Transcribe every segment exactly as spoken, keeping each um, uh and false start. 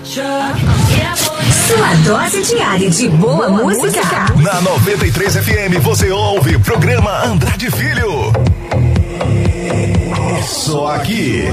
Sua dose diária de boa, boa música. música. Na noventa e três F M você ouve programa Andrade Filho. É só aqui.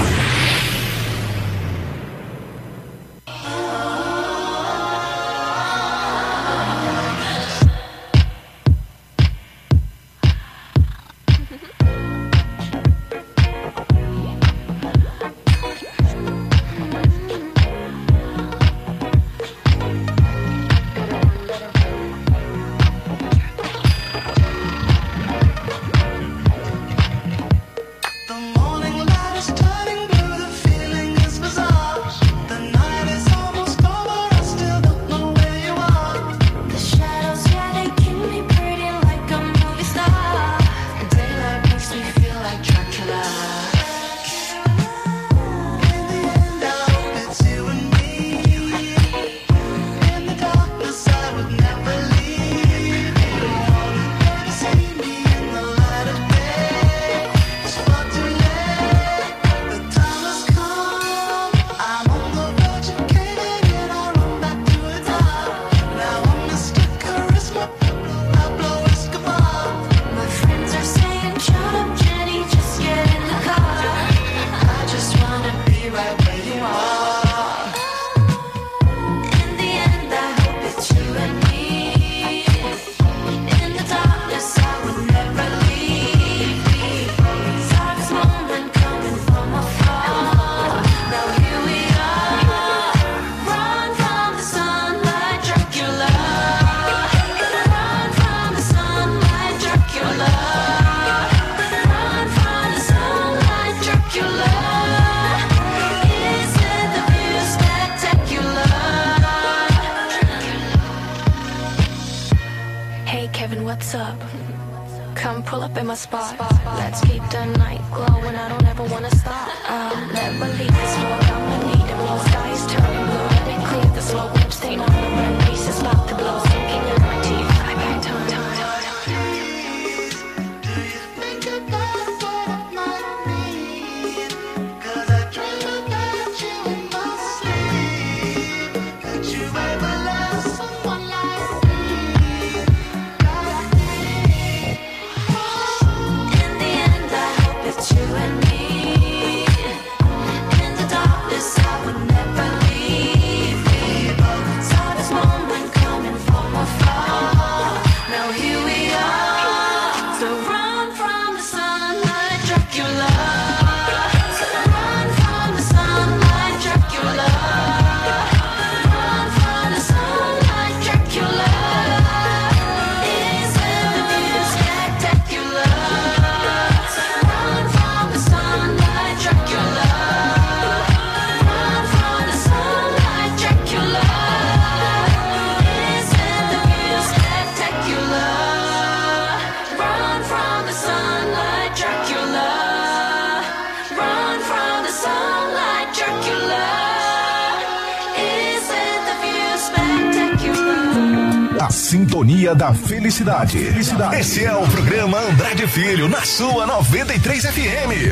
Sintonia da felicidade. felicidade. Esse é o programa Andrade Filho, na sua noventa e três F M.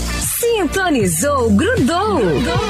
Sintonizou, grudou. grudou.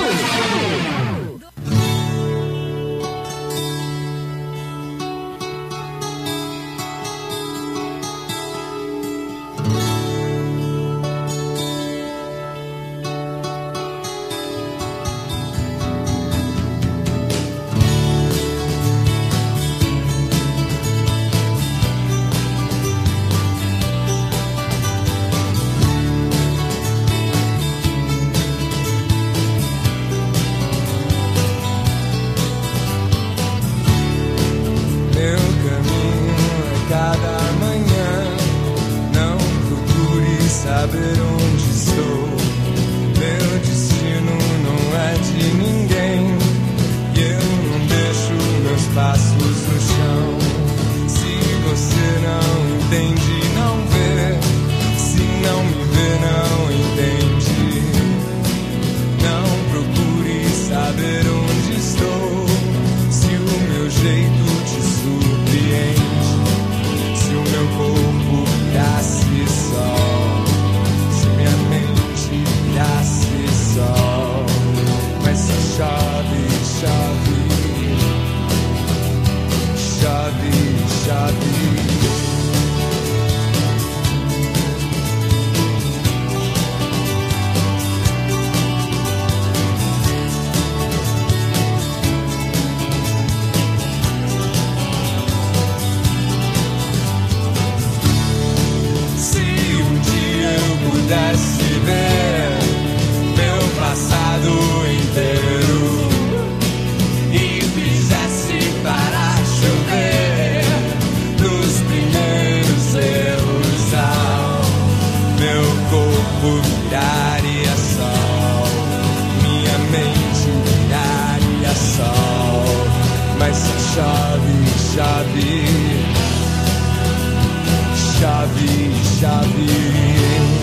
chave, chave.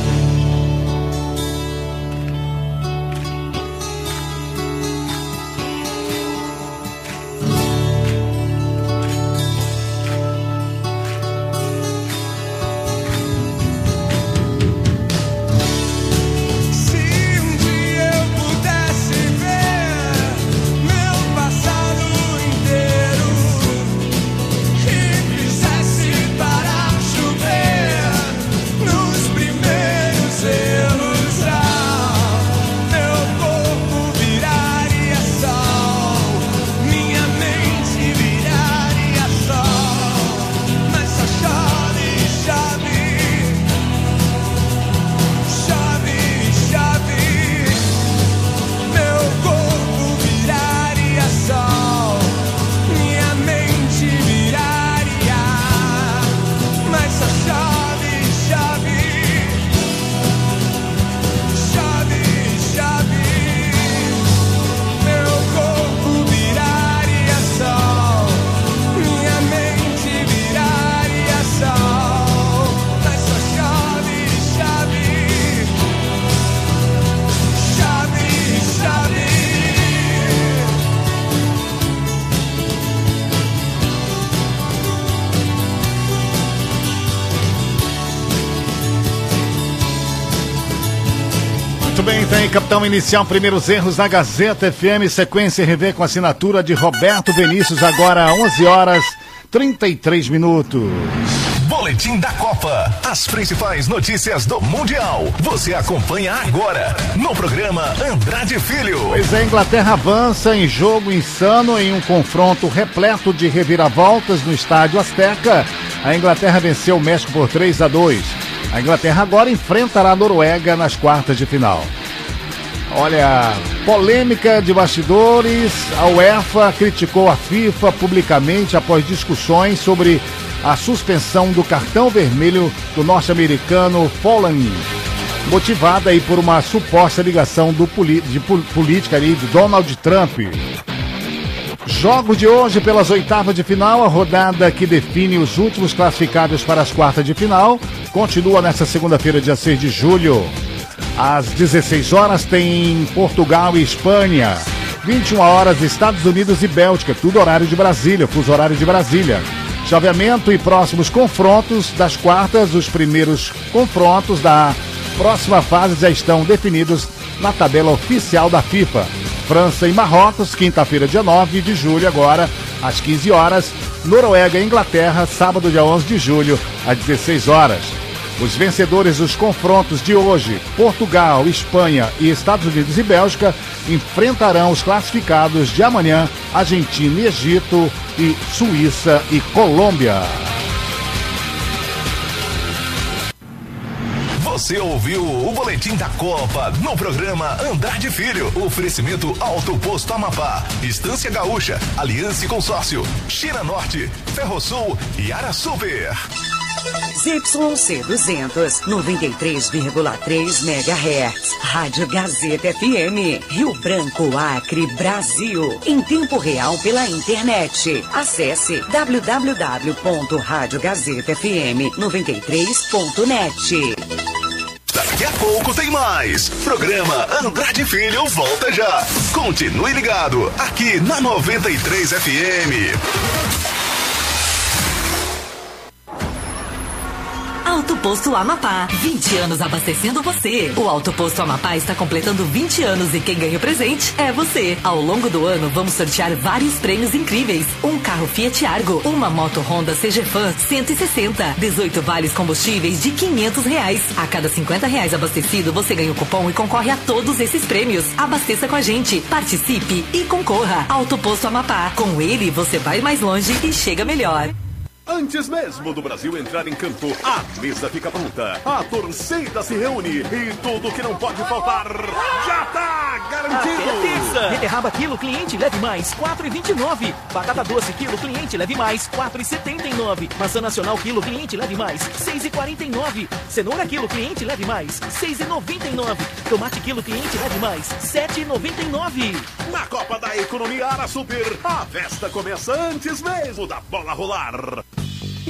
Bem, tem aí, Capitão Inicial, primeiros erros na Gazeta F M, sequência R V com assinatura de Roberto Vinícius, agora onze horas trinta e três minutos. Boletim da Copa, as principais notícias do Mundial, você acompanha agora no programa Andrade Filho. Pois é, a Inglaterra avança em jogo insano em um confronto repleto de reviravoltas no Estádio Azteca. A Inglaterra venceu o México por três a dois. A Inglaterra agora enfrentará a Noruega nas quartas de final. Olha, polêmica de bastidores, a UEFA criticou a FIFA publicamente após discussões sobre a suspensão do cartão vermelho do norte-americano Folland, motivada aí por uma suposta ligação do poli- de pol- política ali de Donald Trump. Jogos de hoje pelas oitavas de final, a rodada que define os últimos classificados para as quartas de final, continua nesta segunda-feira, dia seis de julho. Às dezesseis horas tem Portugal e Espanha. vinte e uma horas Estados Unidos e Bélgica, tudo horário de Brasília, fuso horário de Brasília. Chaveamento e próximos confrontos das quartas, os primeiros confrontos da próxima fase já estão definidos na tabela oficial da FIFA. França e Marrocos, quinta-feira, dia nove de julho, agora às quinze horas. Noruega e Inglaterra, sábado, dia onze de julho, às dezesseis horas. Os vencedores dos confrontos de hoje, Portugal, Espanha e Estados Unidos e Bélgica, enfrentarão os classificados de amanhã, Argentina e Egito, e Suíça e Colômbia. Você ouviu o Boletim da Copa no programa Andrade Filho. Oferecimento Auto Posto Amapá, Estância Gaúcha, Aliança e Consórcio, China Norte, Ferrosul e Ara Super. Z Y C duzentos, noventa e três vírgula três megahertz. Rádio Gazeta F M. Rio Branco, Acre, Brasil. Em tempo real pela internet. Acesse w w w ponto rádio gazeta f m noventa e três ponto net. Daqui a pouco tem mais. Programa Andrade Filho volta já. Continue ligado aqui na noventa e três F M. Auto Posto Amapá, vinte anos abastecendo você. O Auto Posto Amapá está completando vinte anos e quem ganha o presente é você. Ao longo do ano, vamos sortear vários prêmios incríveis. Um carro Fiat Argo, uma moto Honda C G Fan cento e sessenta, dezoito vales combustíveis de quinhentos reais. A cada cinquenta reais abastecido, você ganha o cupom e concorre a todos esses prêmios. Abasteça com a gente, participe e concorra. Auto Posto Amapá, com ele você vai mais longe e chega melhor. Antes mesmo do Brasil entrar em campo, a mesa fica pronta. A torcida se reúne e tudo que não pode faltar já tá garantido. Até terça. Beterraba quilo, cliente leve mais quatro e vinte e nove. Batata doce quilo, cliente leve mais quatro e setenta e nove. Maçã nacional quilo, cliente leve mais seis e quarenta e nove. Cenoura quilo, cliente leve mais seis e noventa e nove. Tomate quilo, cliente leve mais sete e noventa e nove. Na Copa da Economia Ara Super, a festa começa antes mesmo da bola rolar.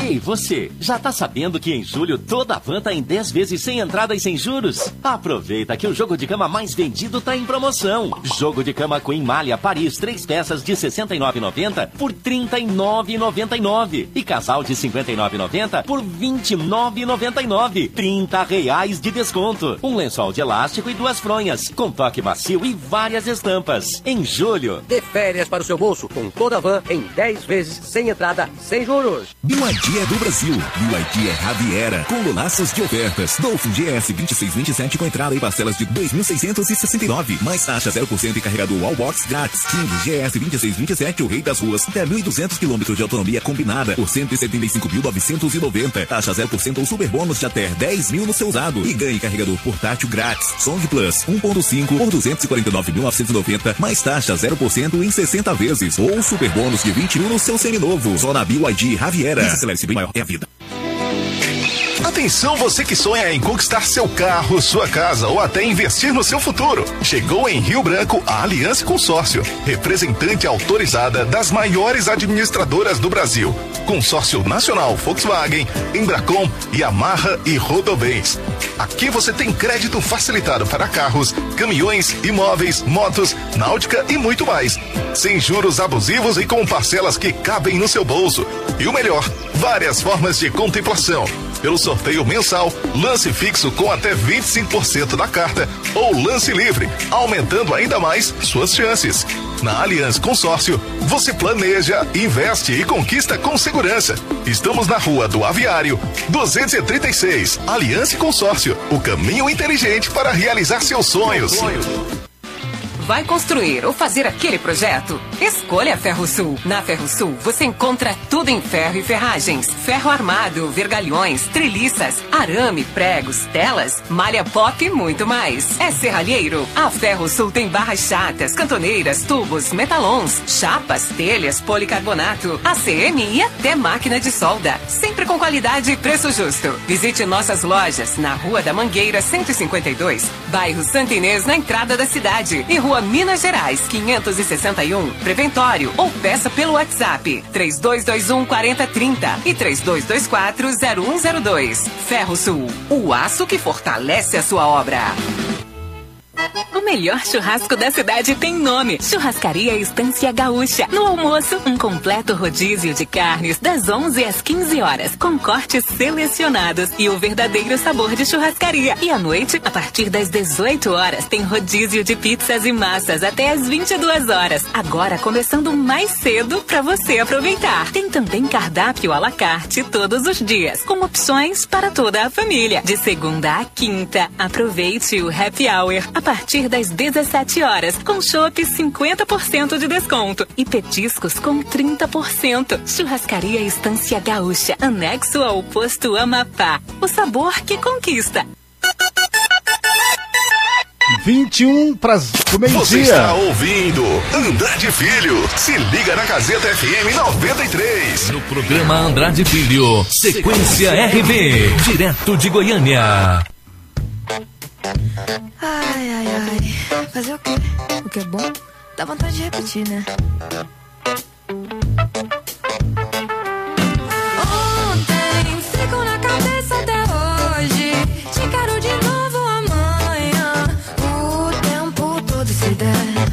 Ei, você, já tá sabendo que em julho toda a van tá em dez vezes sem entrada e sem juros? Aproveita que o jogo de cama mais vendido tá em promoção. Jogo de cama Queen Malha Paris, três peças de sessenta e nove reais e noventa centavos por trinta e nove reais e noventa e nove centavos. E casal de cinquenta e nove reais e noventa centavos por vinte e nove reais e noventa e nove centavos. trinta reais de desconto. Um lençol de elástico e duas fronhas, com toque macio e várias estampas. Em julho. Dê férias para o seu bolso, com toda a van em dez vezes, sem entrada, sem juros. B Y D é do Brasil. B Y D é Raviera, com laços de ofertas. Dolphin G S vinte e seis vinte e sete com entrada e parcelas de dois mil seiscentos e sessenta e nove, mais taxa zero por cento e carregador Wallbox grátis. King G S vinte e seis vinte e sete, o rei das ruas, até mil e duzentos quilômetros de autonomia combinada por cento e setenta e cinco mil novecentos e noventa. Taxa zero por cento ou super bônus de até dez mil no seu usado. E ganhe carregador portátil grátis. Song Plus um ponto cinco por duzentos e quarenta e nove mil novecentos e noventa, mais taxa zero por cento em sessenta vezes. Ou super bônus de vinte mil no seu seminovo. Só na B Y D Raviera. Acelere-se bem maior é a vida. Atenção, você que sonha em conquistar seu carro, sua casa ou até investir no seu futuro. Chegou em Rio Branco a Aliança Consórcio, representante autorizada das maiores administradoras do Brasil. Consórcio Nacional Volkswagen, Embracon, Yamaha e Rodobens. Aqui você tem crédito facilitado para carros, caminhões, imóveis, motos, náutica e muito mais. Sem juros abusivos e com parcelas que cabem no seu bolso. E o melhor, várias formas de contemplação. Pelo sorteio mensal, lance fixo com até vinte e cinco por cento da carta ou lance livre, aumentando ainda mais suas chances. Na Aliança Consórcio, você planeja, investe e conquista com segurança. Estamos na Rua do Aviário, duzentos e trinta e seis. Aliança Consórcio, o caminho inteligente para realizar seus sonhos. Vai construir ou fazer aquele projeto? Escolha a Ferrosul. Na Ferrosul, você encontra tudo em ferro e ferragens. Ferro armado, vergalhões, treliças, arame, pregos, telas, malha pop e muito mais. É serralheiro? A Ferrosul tem barras chatas, cantoneiras, tubos, metalons, chapas, telhas, policarbonato, A C M e até máquina de solda. Sempre com qualidade e preço justo. Visite nossas lojas na Rua da Mangueira cento e cinquenta e dois, bairro Santa Inês, na entrada da cidade, e Rua Minas Gerais, quinhentos e sessenta e um, Preventório, ou peça pelo WhatsApp três dois dois um, quatro zero três zero e três dois dois quatro, zero um zero dois. Ferrosul, o aço que fortalece a sua obra. O melhor churrasco da cidade tem nome: Churrascaria Estância Gaúcha. No almoço, um completo rodízio de carnes das onze às quinze horas, com cortes selecionados e o verdadeiro sabor de churrascaria. E à noite, a partir das dezoito horas, tem rodízio de pizzas e massas até às vinte e duas horas. Agora começando mais cedo para você aproveitar. Tem também cardápio à la carte todos os dias, com opções para toda a família. De segunda a quinta, aproveite o happy hour a partir das dezessete horas, com chopp cinquenta por cento de desconto e petiscos com trinta por cento. Churrascaria Estância Gaúcha, anexo ao posto Amapá. O sabor que conquista. vinte e um para o meio-dia. Você está ouvindo Andrade Filho. Se liga na Gazeta F M noventa e três. No programa Andrade Filho, sequência R B, direto de Goiânia. Ai, ai, ai. Fazer o quê? O que é bom? Dá vontade de repetir, né? Ontem ficou na cabeça até hoje. Te quero de novo amanhã. O tempo todo se der.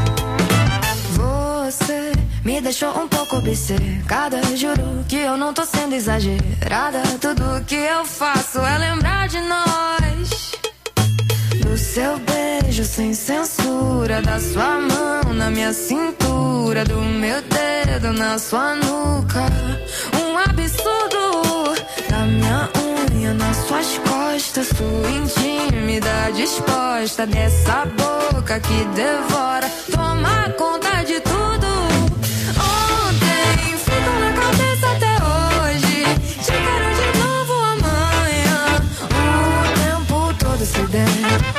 Você me deixou um pouco obcecada. Juro que eu não tô sendo exagerada. Tudo que eu faço é lembrar de nós. Do seu beijo sem censura, da sua mão na minha cintura, do meu dedo na sua nuca. Um absurdo da minha unha nas suas costas. Sua intimidade exposta dessa boca que devora. Toma conta de tudo. Ontem ficou na cabeça até hoje. Te quero de novo amanhã. O tempo todo se der.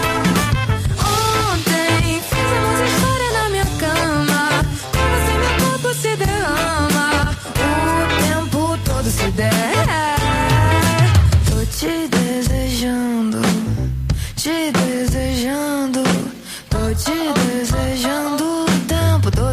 Tô te desejando, te desejando, tô te desejando o tempo todo.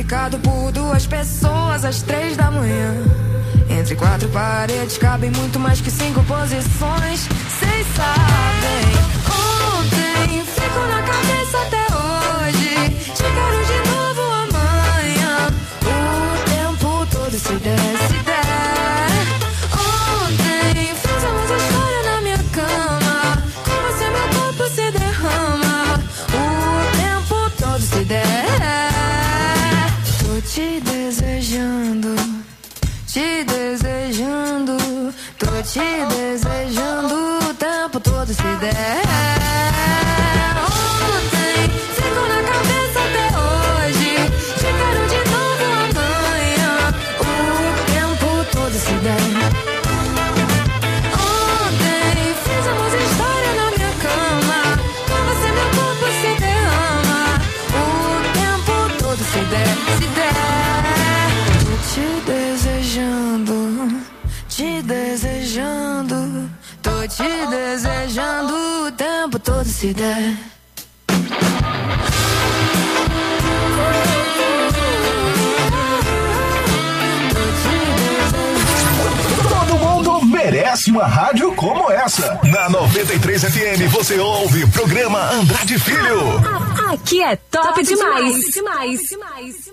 cercado por duas pessoas às três da manhã. Entre quatro paredes cabem muito mais que cinco posições. Cês sabem, ontem ficou na cabeça até hoje. Te quero de novo amanhã. O tempo todo se der, se der. Ontem fizemos história na minha cama. Com você meu corpo se derrama. O tempo todo se der. Tô te desejando, te desejando, tô te desejando o tempo todo se der. Ontem ficou na cabeça até hoje. Te quero de novo amanhã. O tempo todo se der. Ontem fizemos história na minha cama. Com você meu corpo se derrama. O tempo todo se der, se der. Tô te desejando, te desejando, tô te desejando o tempo todo se der. Todo mundo merece uma rádio como essa. Na noventa e três F M você ouve o programa Andrade Filho. Aqui é top, top demais. demais. demais. demais.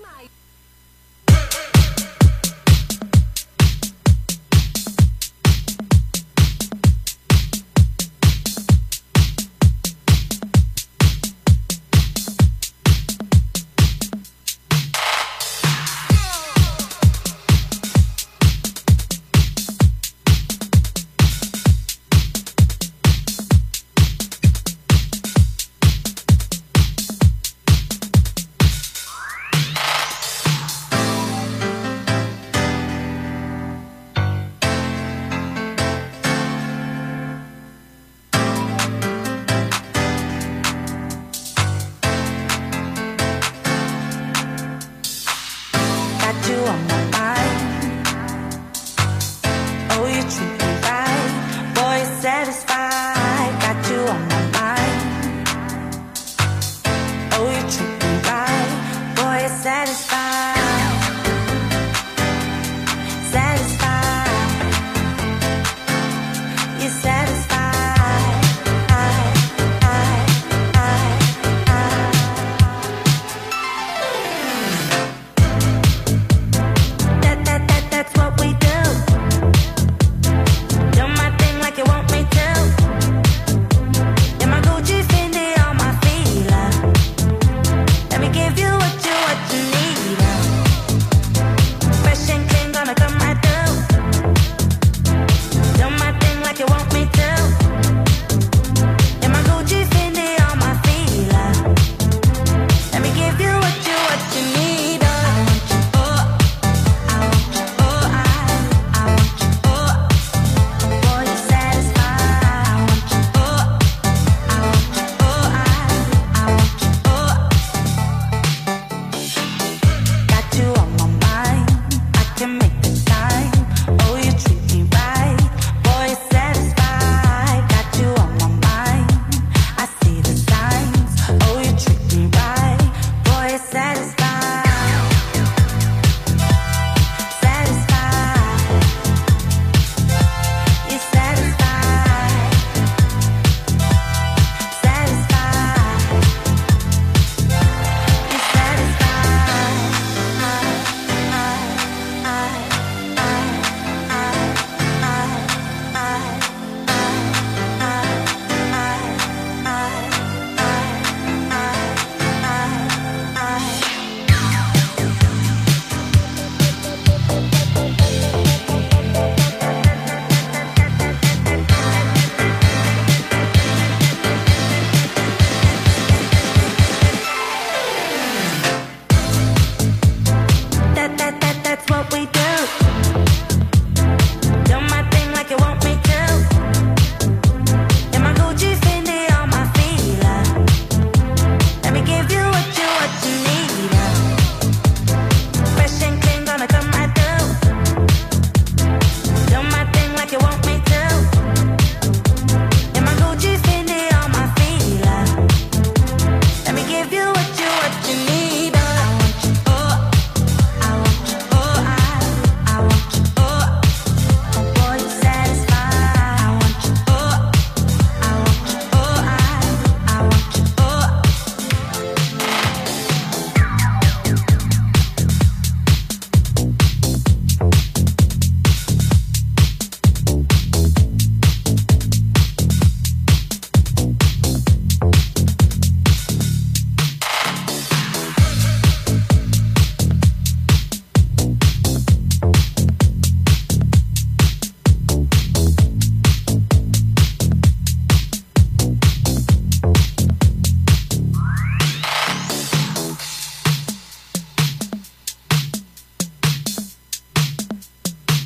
That's what we do. Do my thing like you want me to.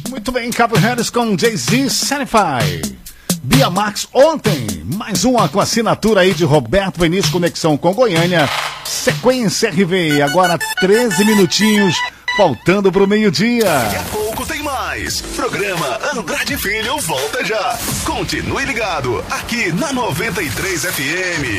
Muito bem, Cabo Harris com Jay-Z, Certify. Bia Max ontem, mais uma com assinatura aí de Roberto Vinícius, conexão com Goiânia. Sequência R V, agora treze minutinhos, faltando pro meio-dia. Daqui a pouco tem mais. Programa Andrade Filho volta já. Continue ligado, aqui na noventa e três F M.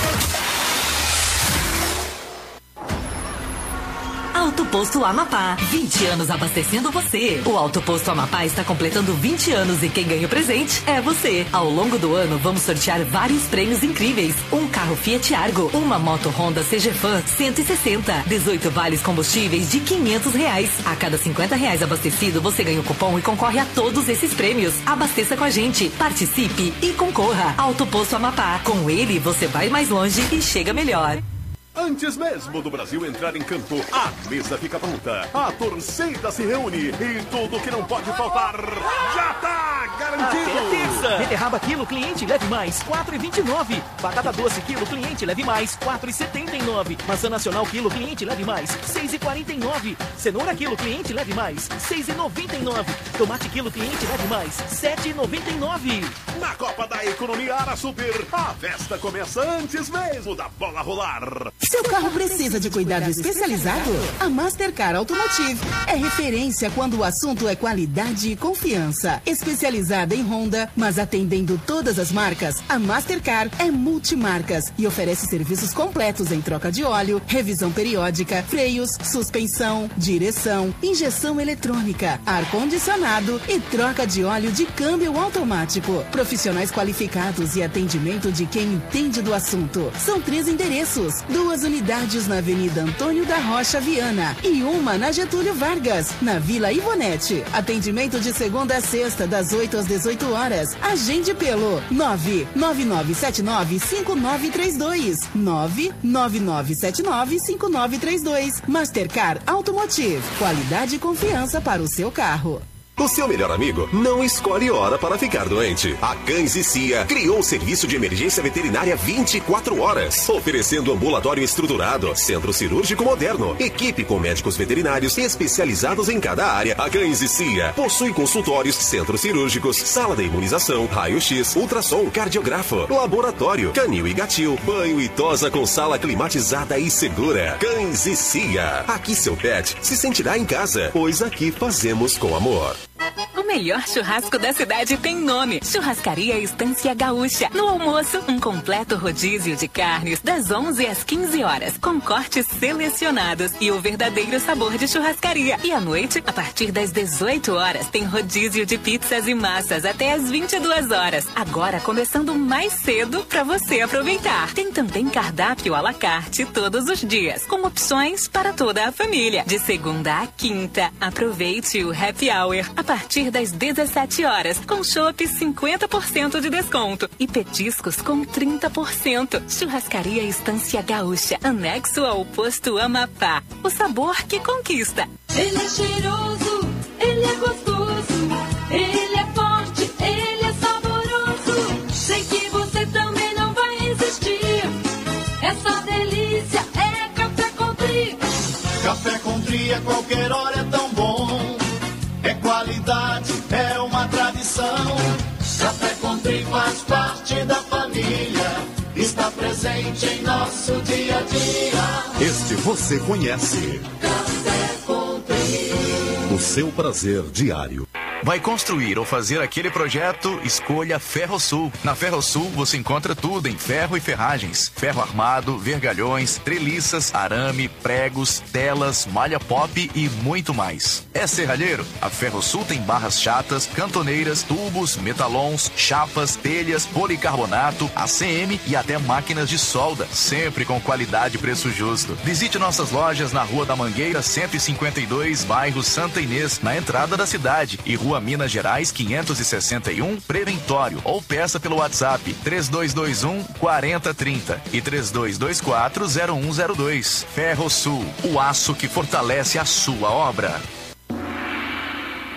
Auto Posto Amapá, vinte anos abastecendo você. O Auto Posto Amapá está completando vinte anos e quem ganha o presente é você. Ao longo do ano, vamos sortear vários prêmios incríveis. Um carro Fiat Argo, uma moto Honda C G Fan cento e sessenta, dezoito vales combustíveis de quinhentos reais. A cada cinquenta reais abastecido, você ganha o cupom e concorre a todos esses prêmios. Abasteça com a gente, participe e concorra. Auto Posto Amapá, com ele você vai mais longe e chega melhor. Antes mesmo do Brasil entrar em campo, a mesa fica pronta. A torcida se reúne e tudo que não pode faltar já tá garantido. Até terça. Beterraba quilo, cliente leve mais quatro e vinte e nove. Batata doce quilo, cliente leve mais quatro e setenta e nove. Maçã nacional quilo, cliente leve mais seis e quarenta e nove. Cenoura quilo, cliente leve mais seis e noventa e nove. Tomate quilo, cliente leve mais sete e noventa e nove. Na Copa da Economia Ara Super, a festa começa antes mesmo da bola rolar. Seu carro precisa de cuidado especializado? A Mastercar Automotive é referência quando o assunto é qualidade e confiança. Especializada em Honda, mas atendendo todas as marcas, a Mastercar é multimarcas e oferece serviços completos em troca de óleo, revisão periódica, freios, suspensão, direção, injeção eletrônica, ar-condicionado e troca de óleo de câmbio automático. Profissionais qualificados e atendimento de quem entende do assunto. São três endereços, duas unidades na Avenida Antônio da Rocha Viana e uma na Getúlio Vargas, na Vila Ivonete. Atendimento de segunda a sexta, das oito às dezoito horas. Agende pelo nove nove nove sete nove cinco nove três dois. nove nove nove sete nove cinco nove três dois. Mastercar Automotive. Qualidade e confiança para o seu carro. O seu melhor amigo não escolhe hora para ficar doente. A Cães e Cia criou o serviço de emergência veterinária vinte e quatro horas, oferecendo ambulatório estruturado, centro cirúrgico moderno, equipe com médicos veterinários especializados em cada área. A Cães e Cia possui consultórios, centros cirúrgicos, sala de imunização, raio-x, ultrassom, cardiografo, laboratório, canil e gatil, banho e tosa com sala climatizada e segura. Cães e Cia. Aqui seu pet se sentirá em casa, pois aqui fazemos com amor. O melhor churrasco da cidade tem nome: Churrascaria Estância Gaúcha. No almoço, um completo rodízio de carnes das onze às quinze horas, com cortes selecionados e o verdadeiro sabor de churrascaria. E à noite, a partir das dezoito horas, tem rodízio de pizzas e massas até às vinte e duas horas. Agora começando mais cedo para você aproveitar. Tem também cardápio à la carte todos os dias, com opções para toda a família. De segunda a quinta, aproveite o happy hour a partir das dezessete horas, com chopp cinquenta por cento de desconto e petiscos com trinta por cento. Churrascaria Estância Gaúcha, anexo ao posto Amapá. O sabor que conquista. Ele é cheiroso, ele é gostoso, ele é forte, ele é saboroso. Sei que você também não vai resistir. Essa delícia é Café Country. Café Country a qualquer hora é tão bom. É qualidade, é uma tradição. Café Country faz parte da família. Está presente em nosso dia a dia. Este você conhece. Café Country. O seu prazer diário. Vai construir ou fazer aquele projeto? Escolha Ferrosul. Na Ferrosul você encontra tudo em ferro e ferragens, ferro armado, vergalhões, treliças, arame, pregos, telas, malha pop e muito mais. É serralheiro? A Ferrosul tem barras chatas, cantoneiras, tubos, metalons, chapas, telhas, policarbonato, A C M e até máquinas de solda, sempre com qualidade e preço justo. Visite nossas lojas na Rua da Mangueira cento e cinquenta e dois, bairro Santa Inês, na entrada da cidade, e Rua Minas Gerais quinhentos e sessenta e um, Preventório, ou peça pelo WhatsApp três dois dois um, quatro zero três zero e três dois dois quatro, zero um zero dois. Ferrosul, o aço que fortalece a sua obra.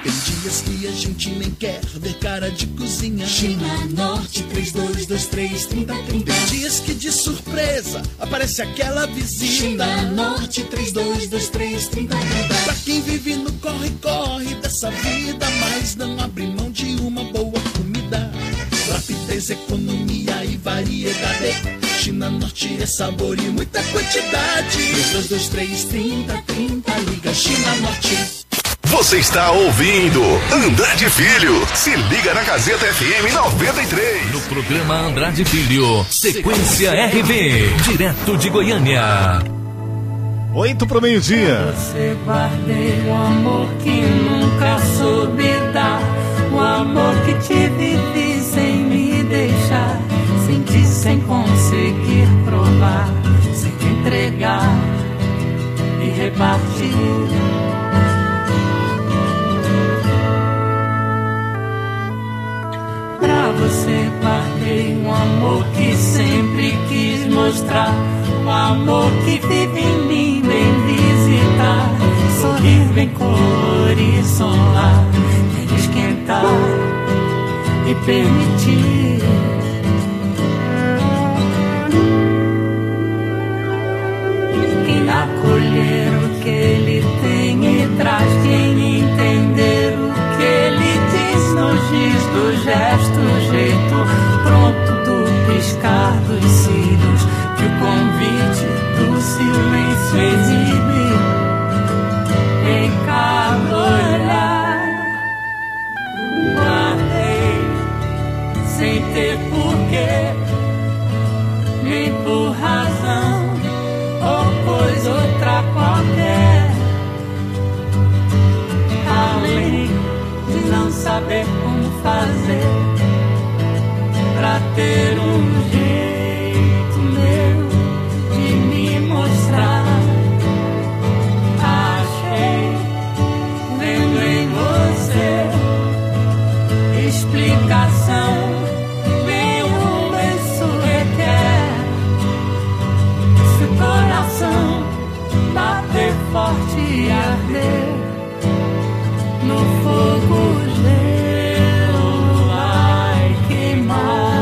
Tem dias que a gente nem quer ver cara de cozinha. China Norte, três dois dois três, trinta trinta. Tem dias que de surpresa aparece aquela visita. China Norte, três dois dois três, trinta trinta. Pra quem vive no corre-corre dessa vida, mas não abre mão de uma boa comida. Rapidez, economia e variedade. China Norte é sabor e muita quantidade. três dois dois três, trinta trinta, liga China Norte. Você está ouvindo Andrade Filho. Se liga na Gazeta F M noventa e três. No programa Andrade Filho, Sequência R V, direto de Goiânia. Oito pro meio-dia. Você guardei o amor que nunca soube dar, o amor que te vivi sem me deixar, senti sem conseguir provar, sem te entregar e repartir. Pra você guardei um amor que sempre quis mostrar, um amor que vive em mim, vem visitar, sorrir, vem colorir, solar, vem esquentar e permitir. Quem acolher o que ele tem e traz, quem entender o que ele diz nos giz do gesto, jeito pronto do piscar dos cílios, que o convite do silêncio exibe em cada olhar. Guardei sem ter porquê, nem por razão ou coisa outra qualquer, além de não saber como fazer pra ter um jeito meu de me mostrar. Achei, vendo em você, explicação nenhuma isso requer. Se o coração bater forte e arder no fogo, gelo vai queimar.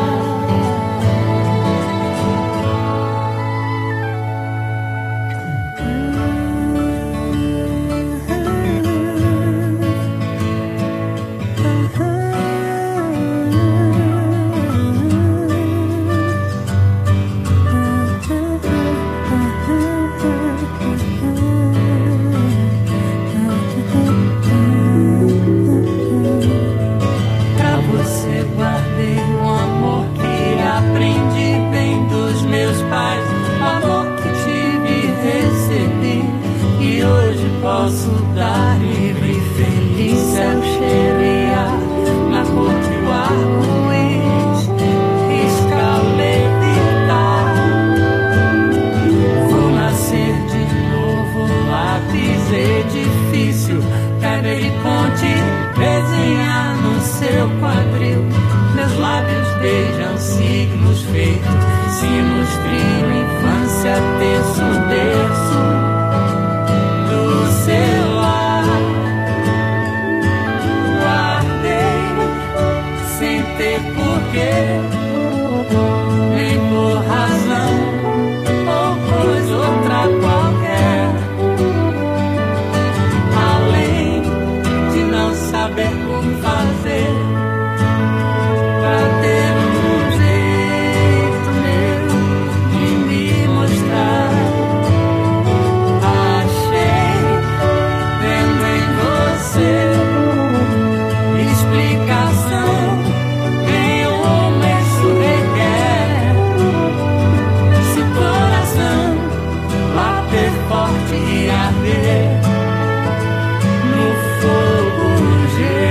Posso dar livre e feliz, céu cheirear na cor que o arco-íris risca levitar. Vou nascer de novo, lápis edifício, pedra e ponte, desenhar no seu quadril. Meus lábios beijam signos feitos, sinos, trio, infância, terço, berço seu lar. Guardei sem ter porquê, nem por razão ou coisa outra qualquer, além de não saber como fazer pra ter um jeito meu de me mostrar. Explicação nenhuma isso requer. Se o coração bater forte e arder no fogo,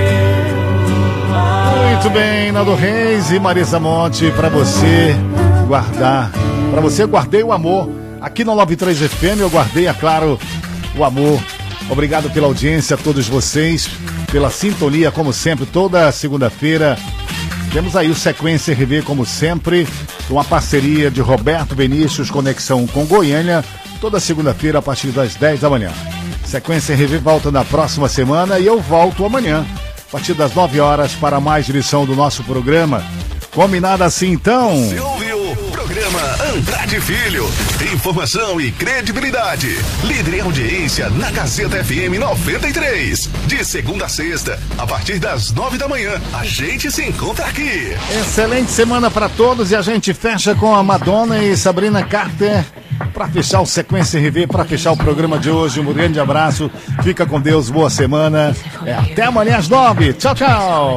gelo. Muito bem, Naldo Reis e Marisa Monte, pra você guardar, pra você guardei o amor. Aqui no noventa e três F M eu guardei, é claro, o amor. Obrigado pela audiência a todos vocês, pela sintonia, como sempre, toda segunda-feira. Temos aí o Sequência R V, como sempre, uma parceria de Roberto Vinícius, Conexão com Goiânia, toda segunda-feira a partir das dez da manhã. Sequência R V volta na próxima semana e eu volto amanhã, a partir das nove horas, para mais edição do nosso programa. Combinado assim, então? Você ouviu o programa Andrade Filho. Informação e credibilidade. Líder em audiência na Gazeta F M noventa e três. De segunda a sexta, a partir das nove da manhã. A gente se encontra aqui. Excelente semana para todos e a gente fecha com a Madonna e Sabrina Carter para fechar o Sequência R V, para fechar o programa de hoje. Um grande abraço. Fica com Deus, boa semana. É, até amanhã às nove. Tchau, tchau.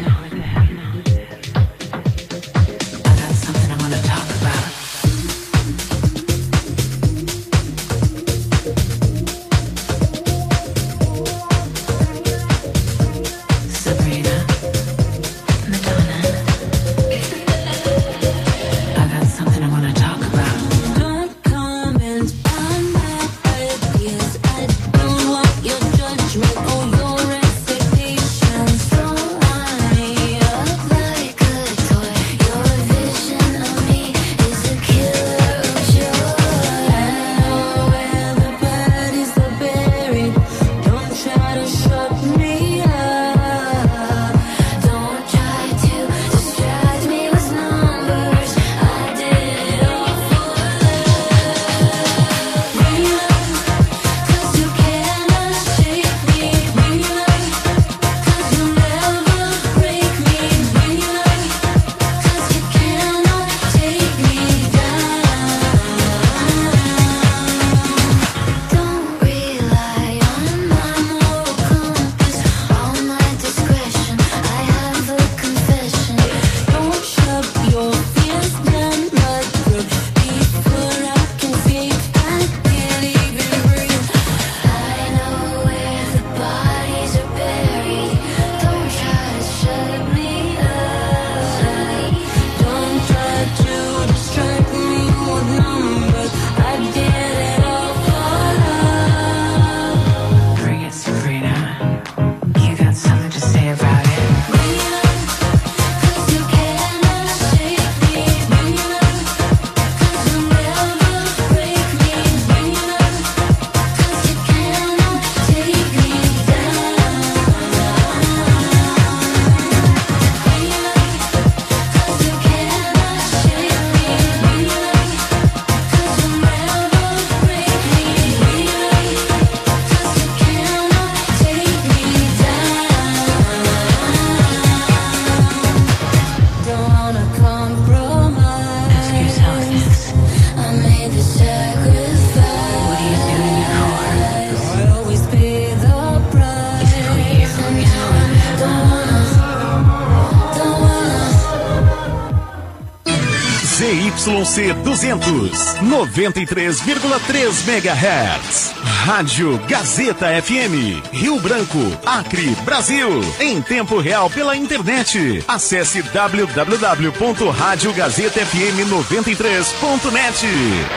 Y C duzentos, noventa e três vírgula três megahertz. Rádio Gazeta F M, Rio Branco, Acre, Brasil. Em tempo real pela internet. Acesse w w w ponto rádio gazeta f m noventa e três ponto net.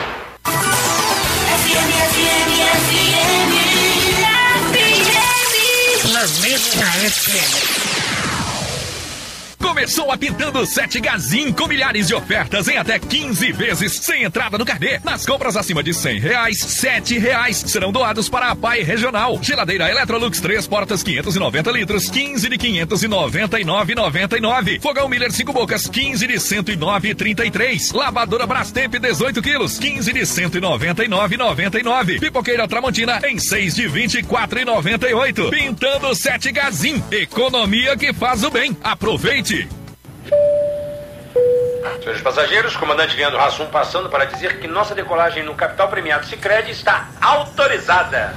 F M, F M, F M, F M. Na mesma F M. Começou a Pintando sete Gazin com milhares de ofertas em até quinze vezes sem entrada no carnê. Nas compras acima de cem reais, sete reais serão doados para a P A I Regional. Geladeira Electrolux três portas quinhentos e noventa litros, quinze de quinhentos e noventa e nove reais e noventa e nove centavos. Fogão Miller cinco bocas, quinze de cento e nove reais e trinta e três centavos. Lavadora Brastemp dezoito quilos, quinze de cento e noventa e nove reais e noventa e nove centavos. Pipoqueira Tramontina em seis de vinte e quatro reais e noventa e oito centavos. Pintando sete Gazin, economia que faz o bem. Aproveite! Senhores passageiros, comandante Leandro Hassum passando para dizer que nossa decolagem no Capital Premiado Sicredi está autorizada.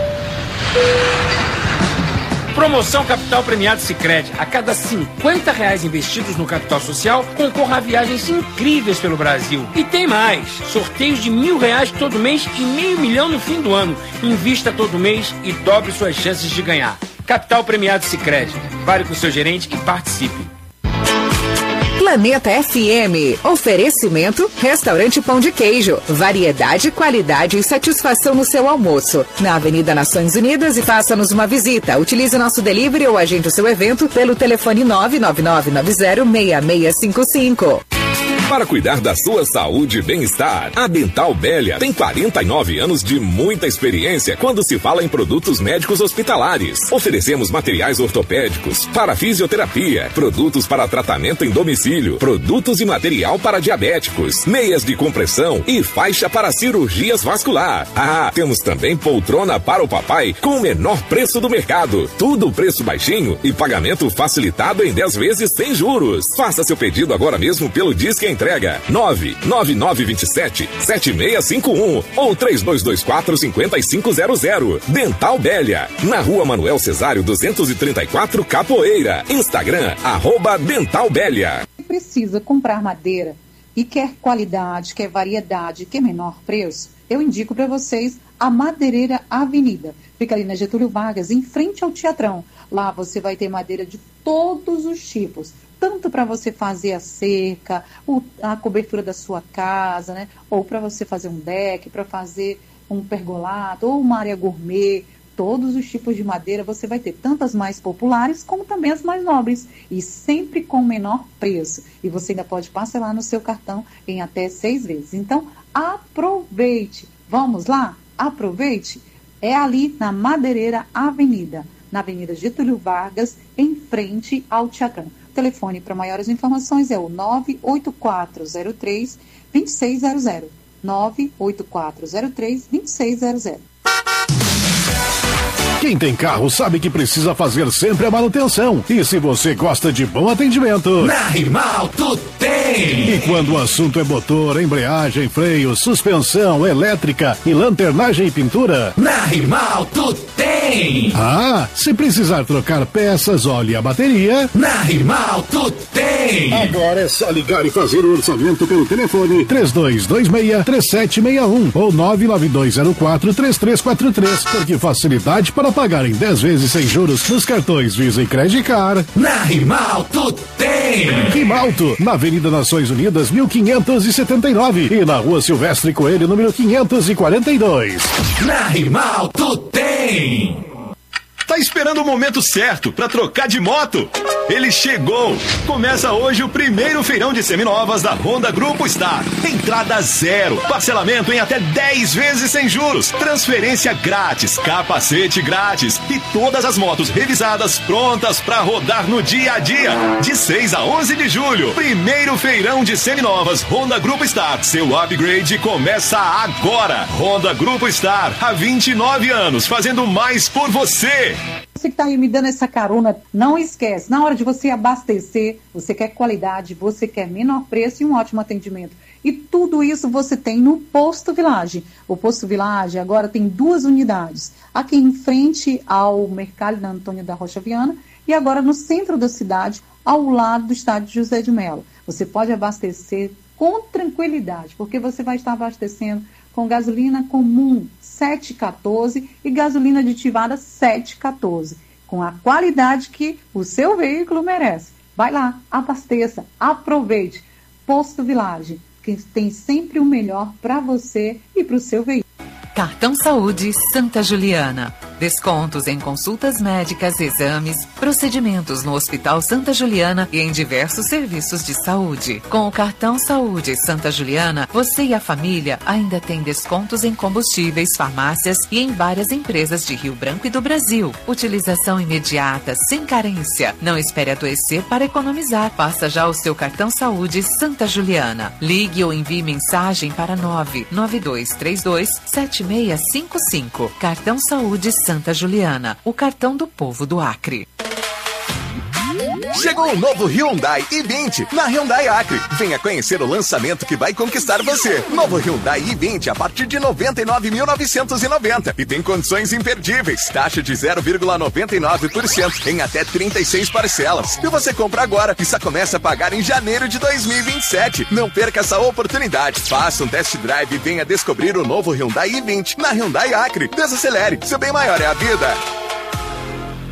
Promoção Capital Premiado Sicredi. A cada cinquenta reais investidos no capital social, concorra a viagens incríveis pelo Brasil. E tem mais. Sorteios de mil reais todo mês e meio milhão no fim do ano. Invista todo mês e dobre suas chances de ganhar. Capital Premiado Sicredi. Fale com seu gerente e participe. Planeta F M. Oferecimento Restaurante Pão de Queijo. Variedade, qualidade e satisfação no seu almoço. Na Avenida Nações Unidas, e faça-nos uma visita. Utilize nosso delivery ou agende o seu evento pelo telefone nove nove nove nove zero seis seis cinco cinco. Para cuidar da sua saúde e bem-estar, a Dental Bélia tem quarenta e nove anos de muita experiência quando se fala em produtos médicos hospitalares. Oferecemos materiais ortopédicos para fisioterapia, produtos para tratamento em domicílio, produtos e material para diabéticos, meias de compressão e faixa para cirurgias vascular. Ah, temos também poltrona para o papai com o menor preço do mercado. Tudo preço baixinho e pagamento facilitado em dez vezes sem juros. Faça seu pedido agora mesmo pelo Disque Entrega nove nove nove dois sete sete seis cinco um ou três dois dois quatro cinco cinco zero zero. Dental Bélia, na Rua Manuel Cesário duzentos e trinta e quatro, Capoeira. Instagram, arroba Dental Bélia. Precisa comprar madeira e quer qualidade, quer variedade, quer menor preço, eu indico para vocês a Madeireira Avenida. Fica ali na Getúlio Vargas, em frente ao Teatrão. Lá você vai ter madeira de todos os tipos, tanto para você fazer a cerca, o, a cobertura da sua casa, né? Ou para você fazer um deck, para fazer um pergolato, ou uma área gourmet. Todos os tipos de madeira você vai ter, tanto as mais populares como também as mais nobres, e sempre com menor preço. E você ainda pode parcelar no seu cartão em até seis vezes. Então, aproveite. Vamos lá? Aproveite. É ali na Madeireira Avenida, na Avenida Getúlio Vargas, em frente ao Teatrão. O telefone para maiores informações é o nove oito quatro zero três dois seis zero zero. nove oito quatro zero três dois seis zero zero. Quem tem carro sabe que precisa fazer sempre a manutenção. E se você gosta de bom atendimento, na Rimalto tem! E quando o assunto é motor, embreagem, freio, suspensão, elétrica e lanternagem e pintura, na Rimalto tem! Ah, se precisar trocar peças, óleo e a bateria, na Rimalto tem! Agora é só ligar e fazer o orçamento pelo telefone três dois dois seis três sete seis um ou nove nove dois zero quatro três três quatro três, porque facilidade para pagar em dez vezes sem juros nos cartões Visa e Credit Card, na Rimalto tem! Rimalto, na Avenida Nações Unidas mil quinhentos e setenta e nove e na Rua Silvestre Coelho número quinhentos e quarenta e dois. Na Rimalto tem! Tá esperando o momento certo para trocar de moto? Ele chegou! Começa hoje o primeiro feirão de seminovas da Honda Grupo Star. Entrada zero, parcelamento em até dez vezes sem juros, transferência grátis, capacete grátis e todas as motos revisadas prontas para rodar no dia a dia. De seis a onze de julho, primeiro feirão de seminovas Honda Grupo Star. Seu upgrade começa agora. Honda Grupo Star, há vinte e nove anos, fazendo mais por você. Você que está aí me dando essa carona, não esquece, na hora de você abastecer, você quer qualidade, você quer menor preço e um ótimo atendimento. E tudo isso você tem no Posto Village. O Posto Village agora tem duas unidades, aqui em frente ao Mercado da Antônio da Rocha Viana e agora no centro da cidade, ao lado do estádio José de Mello. Você pode abastecer com tranquilidade, porque você vai estar abastecendo com gasolina comum sete quatorze e gasolina aditivada sete quatorze, com a qualidade que o seu veículo merece. Vai lá, abasteça, aproveite. Posto Village, que tem sempre o melhor para você e para o seu veículo. Cartão Saúde Santa Juliana. Descontos em consultas médicas, exames, procedimentos no Hospital Santa Juliana e em diversos serviços de saúde. Com o Cartão Saúde Santa Juliana, você e a família ainda têm descontos em combustíveis, farmácias e em várias empresas de Rio Branco e do Brasil. Utilização imediata, sem carência. Não espere adoecer para economizar. Faça já o seu Cartão Saúde Santa Juliana. Ligue ou envie mensagem para nove nove dois três dois sete seis cinco cinco. Cartão Saúde Santa Juliana, o cartão do povo do Acre. Chegou o novo Hyundai i vinte na Hyundai Acre. Venha conhecer o lançamento que vai conquistar você. Novo Hyundai i vinte a partir de noventa e nove mil novecentos e noventa e tem condições imperdíveis. Taxa de zero vírgula noventa e nove por cento em até trinta e seis parcelas. E você compra agora e só começa a pagar em janeiro de dois mil e vinte e sete. Não perca essa oportunidade. Faça um test drive e venha descobrir o novo Hyundai i vinte na Hyundai Acre. Desacelere, seu bem maior é a vida.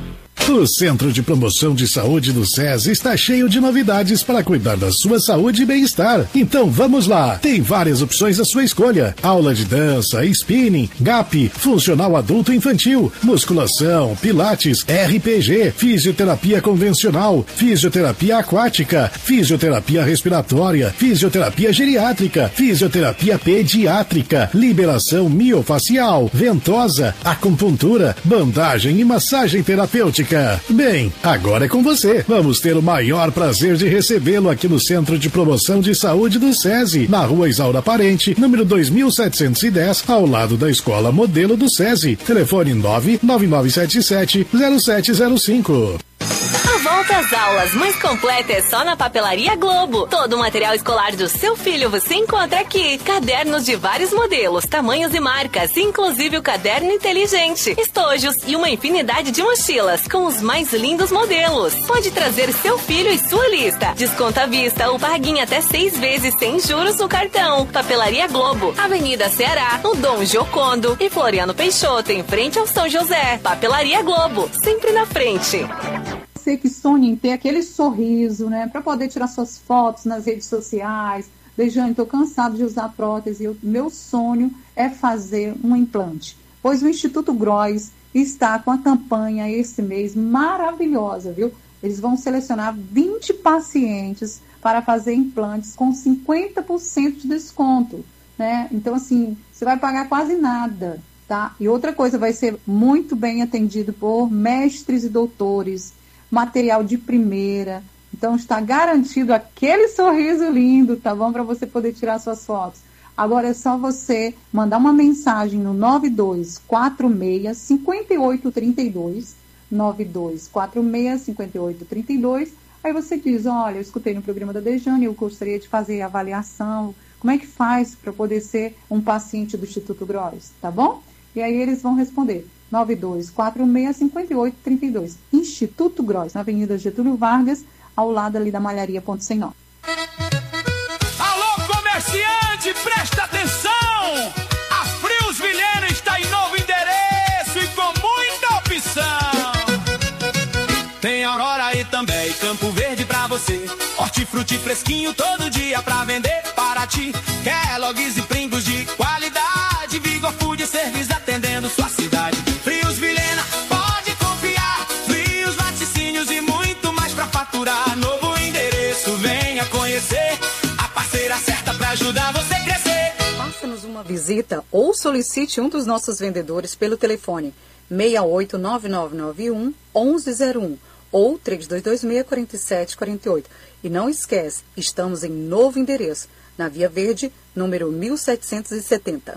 O Centro de Promoção de Saúde do SESI está cheio de novidades para cuidar da sua saúde e bem-estar. Então vamos lá, tem várias opções à sua escolha. Aula de dança, spinning, G A P, funcional adulto e infantil, musculação, pilates, R P G, fisioterapia convencional, fisioterapia aquática, fisioterapia respiratória, fisioterapia geriátrica, fisioterapia pediátrica, liberação miofacial, ventosa, acupuntura, bandagem e massagem terapêutica. Bem, agora é com você. Vamos ter o maior prazer de recebê-lo aqui no Centro de Promoção de Saúde do SESI, na Rua Isaura Parente, número dois mil setecentos e dez, ao lado da Escola Modelo do SESI. Telefone nove nove nove sete sete zero sete zero cinco. A volta às aulas mais completa é só na Papelaria Globo. Todo o material escolar do seu filho você encontra aqui. Cadernos de vários modelos, tamanhos e marcas, inclusive o caderno inteligente, estojos e uma infinidade de mochilas com os mais lindos modelos. Pode trazer seu filho e sua lista. Desconto à vista ou pague em até seis vezes sem juros no cartão. Papelaria Globo, Avenida Ceará, no Dom Giocondo e Floriano Peixoto, em frente ao São José. Papelaria Globo, sempre na frente. Você que sonha em ter aquele sorriso, né, para poder tirar suas fotos nas redes sociais. Dejane, estou cansado de usar prótese. O meu sonho é fazer um implante. Pois o Instituto Gross está com a campanha esse mês maravilhosa, viu? Eles vão selecionar vinte pacientes para fazer implantes com cinquenta por cento de desconto, né? Então, assim, você vai pagar quase nada, tá? E outra coisa, vai ser muito bem atendido por mestres e doutores, material de primeira. Então está garantido aquele sorriso lindo, tá bom? Para você poder tirar suas fotos. Agora é só você mandar uma mensagem no nove dois quatro seis, cinco oito três dois, nove dois quatro seis, cinco oito três dois. Aí você diz, olha, eu escutei no programa da Dejane, eu gostaria de fazer a avaliação. Como é que faz para poder ser um paciente do Instituto Gross, tá bom? E aí eles vão responder. nove dois quatro seis, cinco oito três dois. Instituto Gross, na Avenida Getúlio Vargas, ao lado ali da Malharia Ponto Sem Nó. Alô, comerciante, presta atenção! A Frios Vilhena está em novo endereço e com muita opção. Tem Aurora e também Campo Verde pra você. Hortifruti fresquinho todo dia pra vender para ti. Kellogg's e Pringles de qualidade. Vigor Food Serviço atendendo sua cidade. Frios Vilhena, pode confiar. Frios, laticínios e muito mais pra faturar. Novo endereço, venha conhecer. A parceira certa pra ajudar você a crescer. Faça-nos uma visita ou solicite um dos nossos vendedores pelo telefone seis oito nove nove nove um, um um zero um ou três dois dois seis, quatro sete quatro oito. E não esquece, estamos em novo endereço, na Via Verde, número mil setecentos e setenta.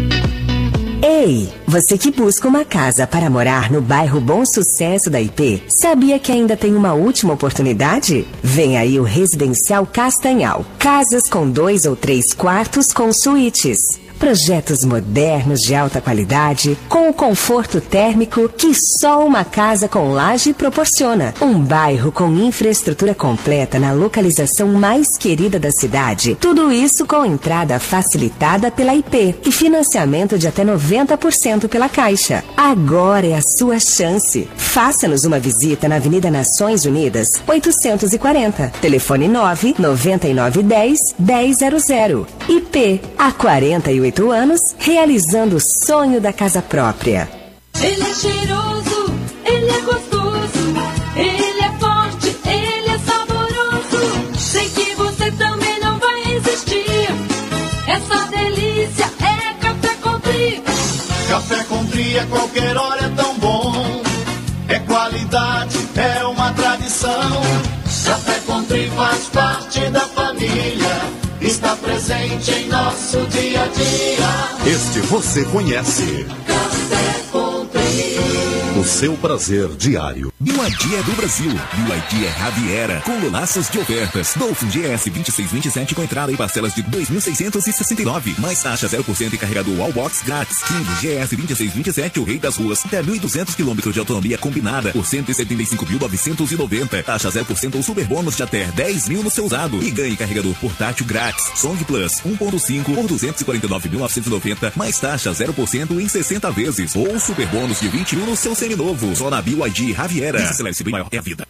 Ei, você que busca uma casa para morar no bairro Bom Sucesso da I P, sabia que ainda tem uma última oportunidade? Vem aí o Residencial Castanhal. Casas com dois ou três quartos com suítes. Projetos modernos de alta qualidade, com o conforto térmico que só uma casa com laje proporciona. Um bairro com infraestrutura completa na localização mais querida da cidade. Tudo isso com entrada facilitada pela I P e financiamento de até noventa por cento pela Caixa. Agora é a sua chance. Faça-nos uma visita na Avenida Nações Unidas, oitocentos e quarenta. Telefone nove nove nove um zero, um zero zero zero. I P, há quarenta e oito anos, realizando o sonho da casa própria. Ele é cheiroso, ele é gostoso, ele é forte, ele é saboroso. Sei que você também não vai resistir. Essa delícia é Café Country. Café Country a qualquer hora é tão bom. É qualidade, é uma tradição. Café Country faz parte da família. Está presente em nosso dia a dia. Este você conhece. Café Country. O seu prazer diário. B Y D é do Brasil. B Y D é Raviera, com lolaças de ofertas. Dolphin G S vinte e seis vinte e sete com entrada e parcelas de dois mil seiscentos e sessenta e nove. Mais taxa zero por cento e carregador Wallbox grátis. King G S vinte e seis vinte e sete, o rei das ruas. Até mil e duzentos quilômetros de autonomia combinada por cento e setenta e cinco mil novecentos e noventa. Taxa zero por cento ou super bônus de até dez mil no seu usado. E ganhe carregador portátil grátis. Song Plus um ponto cinco por duzentos e quarenta e nove mil novecentos e noventa. Mais taxa zero por cento em sessenta vezes. Ou super bônus de vinte mil no seu semi seminovo. Zona Bio I D Raviera. Excelência bem maior é a vida.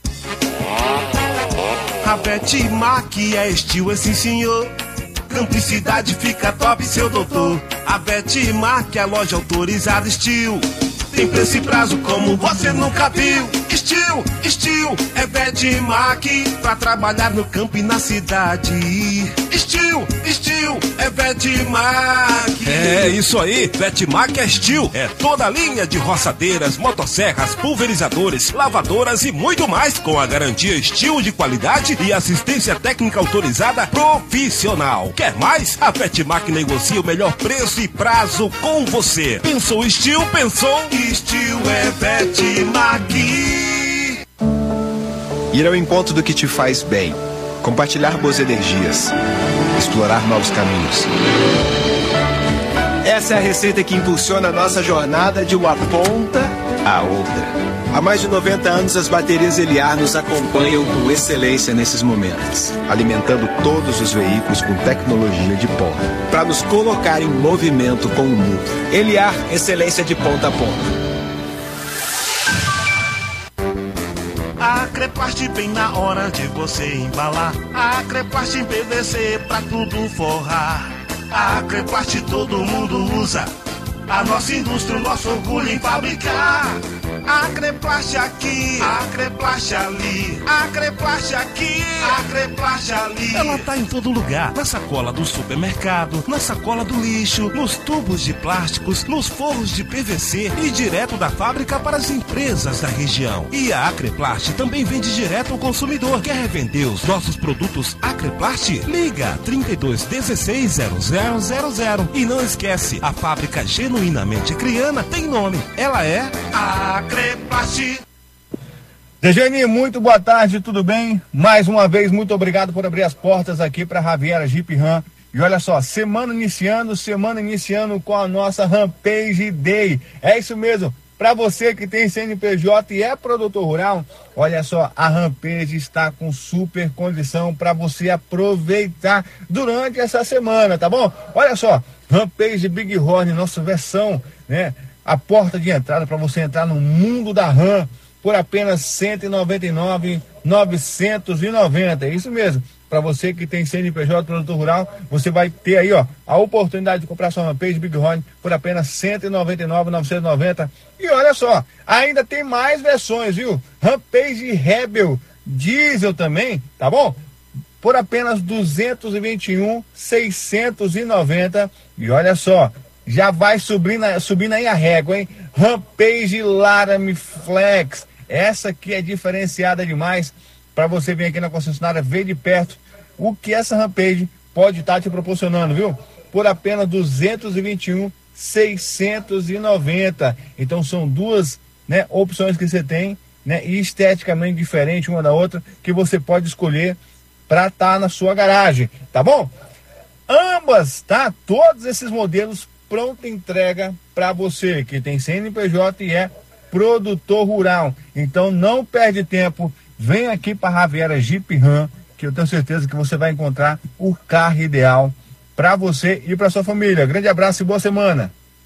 A Vetmac é estilo, sim senhor. Cumplicidade fica top, seu doutor. A Vetmac é a loja autorizada estilo. Tem preço e prazo como você nunca viu. Estilo, estilo, é Vetmac. Pra trabalhar no campo e na cidade. Estilo, estilo, é Vetmac. É isso aí, Vetmac é estilo. É toda a linha de roçadeiras, motosserras, pulverizadores, lavadoras e muito mais, com a garantia estilo de qualidade e assistência técnica autorizada profissional. Quer mais? A Vetmac negocia o melhor preço e prazo com você. Pensou estilo? Pensou? Estilo é Vetmac. Ir ao encontro do que te faz bem. Compartilhar boas energias. Explorar novos caminhos. Essa é a receita que impulsiona a nossa jornada de uma ponta à outra. Há mais de noventa anos, as baterias Eliar nos acompanham com excelência nesses momentos, alimentando todos os veículos com tecnologia de ponta, para nos colocar em movimento com o mundo. Eliar, excelência de ponta a ponta. A Creplast bem na hora de você embalar. A Creplast em P V C pra tudo forrar. A Creplast todo mundo usa. A nossa indústria, o nosso orgulho em fabricar. A Creplast aqui, a Creplast ali, a Creplast aqui, a Creplast ali. Ela tá em todo lugar, na sacola do supermercado, na sacola do lixo, nos tubos de plásticos, nos forros de P V C e direto da fábrica para as empresas da região. E a Acreplast também vende direto ao consumidor. Quer revender os nossos produtos Acreplast? Liga trinta e dois dezesseis zero zero zero zero. E não esquece, a fábrica genuinamente criana tem nome. Ela é a Acreplast. Dejane, muito boa tarde, tudo bem? Mais uma vez, muito obrigado por abrir as portas aqui para a Raviera Jeep Ram. E olha só, semana iniciando, semana iniciando com a nossa Rampage Day. É isso mesmo, para você que tem C N P J e é produtor rural, olha só, a Rampage está com super condição para você aproveitar durante essa semana, tá bom? Olha só, Rampage Bighorn, nossa versão, né? A porta de entrada para você entrar no mundo da Ram por apenas cento e noventa e nove mil novecentos e noventa. É isso mesmo. Para você que tem C N P J produtor rural, você vai ter aí, ó, a oportunidade de comprar sua Rampage Bighorn por apenas cento e noventa e nove mil novecentos e noventa. E olha só, ainda tem mais versões, viu? Rampage Rebel Diesel também, tá bom? Por apenas duzentos e vinte e um mil seiscentos e noventa. E olha só, já vai subindo, subindo aí a régua, hein? Rampage Laramie Flex. Essa aqui é diferenciada demais. Para você vir aqui na concessionária, ver de perto o que essa Rampage pode estar te proporcionando, viu? Por apenas duzentos e vinte e um mil seiscentos e noventa. Então são duas, né, opções que você tem, né, e esteticamente diferente uma da outra, que você pode escolher para estar na sua garagem, tá bom? Ambas, tá? Todos esses modelos pronta entrega para você que tem C N P J e é produtor rural. Então não perde tempo, vem aqui para a Raviera Jeep Ram, que eu tenho certeza que você vai encontrar o carro ideal para você e para sua família. Grande abraço e boa semana.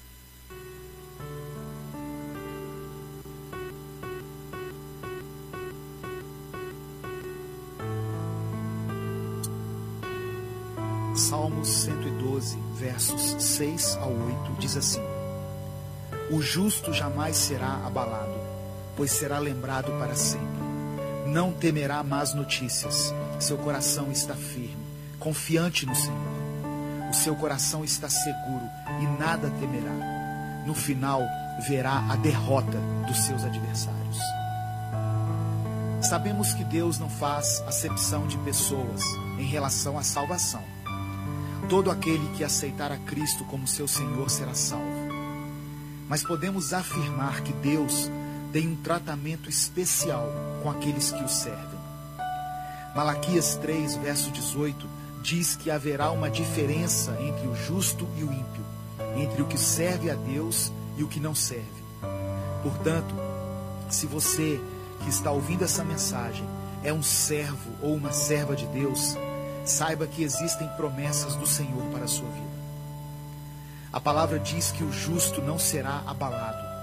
Salmos cento e doze, versos seis ao oito, diz assim: O justo jamais será abalado, pois será lembrado para sempre. Não temerá más notícias, seu coração está firme, confiante no Senhor. O seu coração está seguro e nada temerá. No final, verá a derrota dos seus adversários. Sabemos que Deus não faz acepção de pessoas em relação à salvação. Todo aquele que aceitar a Cristo como seu Senhor será salvo. Mas podemos afirmar que Deus tem um tratamento especial com aqueles que o servem. Malaquias três, verso dezoito, diz que haverá uma diferença entre o justo e o ímpio, entre o que serve a Deus e o que não serve. Portanto, se você que está ouvindo essa mensagem é um servo ou uma serva de Deus, saiba que existem promessas do Senhor para a sua vida. A palavra diz que o justo não será abalado,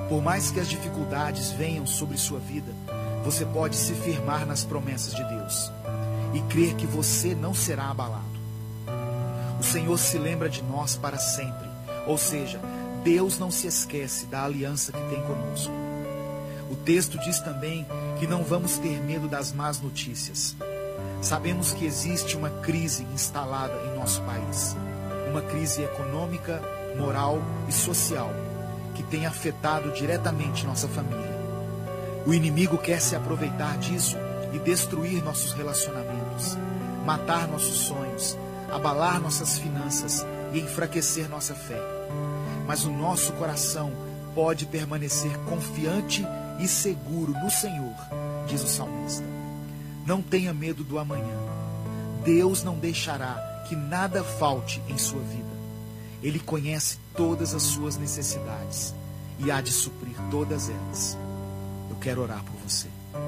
Por mais que as dificuldades venham sobre sua vida, você pode se firmar nas promessas de Deus e crer que você não será abalado. O Senhor se lembra de nós para sempre, ou seja, Deus não se esquece da aliança que tem conosco. O texto diz também que não vamos ter medo das más notícias. Sabemos que existe uma crise instalada em nosso país, uma crise econômica, moral e social, que tem afetado diretamente nossa família. O inimigo quer se aproveitar disso e destruir nossos relacionamentos, matar nossos sonhos, abalar nossas finanças e enfraquecer nossa fé. Mas o nosso coração pode permanecer confiante e seguro no Senhor, diz o salmista. Não tenha medo do amanhã. Deus não deixará que nada falte em sua vida. Ele conhece todas as suas necessidades e há de suprir todas elas. Eu quero orar por você.